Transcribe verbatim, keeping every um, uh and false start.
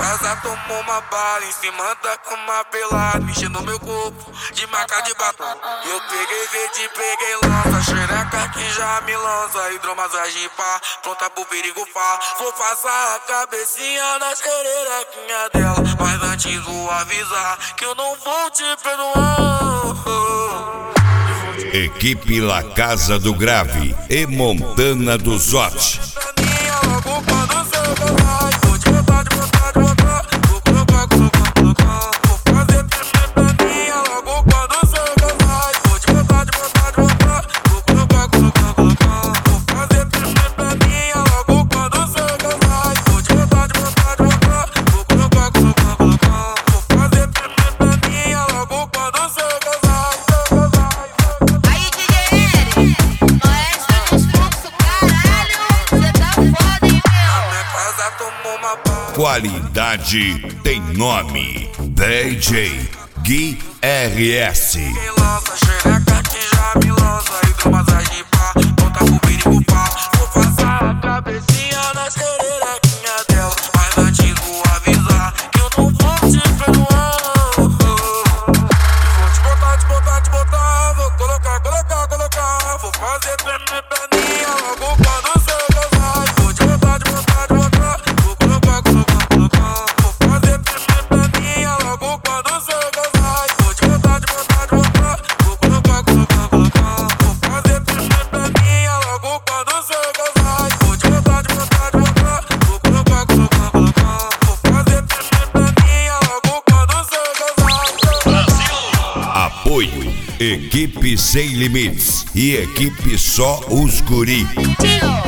casa tomou uma bala, em cima da cama pelada, mexendo no meu corpo de maca de batom. Eu peguei verde, peguei lança, xereca que já me lança, hidromassagem pá, pronta pro perigo pá. Vou passar a cabecinha na xerequinha dela, mas antes vou avisar que eu não vou te perdoar. Equipe La Casa do Grave e Montana do Zote. Qualidade tem nome. D J Gui R S. Lança, xereca que já me lança, hidromassagem pá, pronta pro perigo pá. Vou passar a cabecinha na xerequinha dela, mas antes vou avisar que eu não vou te perdoar. Eu vou te botar, te botar, te botar, vou colocar, colocar, colocar. Vou fazer tremer perninha logo quando você gozar. Vou te botar, te botar, te botar, vou colocar, colocar, colocar. Vou fazer tremer perninha logo quando você gozar. Vou te botar, te botar, te botar, vou colocar, colocar, colocar. Vou fazer tremer perninha logo quando você gozar. Vou te botar, te botar, te botar, vou colocar, colocar, colocar. Vou fazer tremer perninha logo quando você gozar. Apoio Equipe Sem Limites e Equipe Só Os Guri.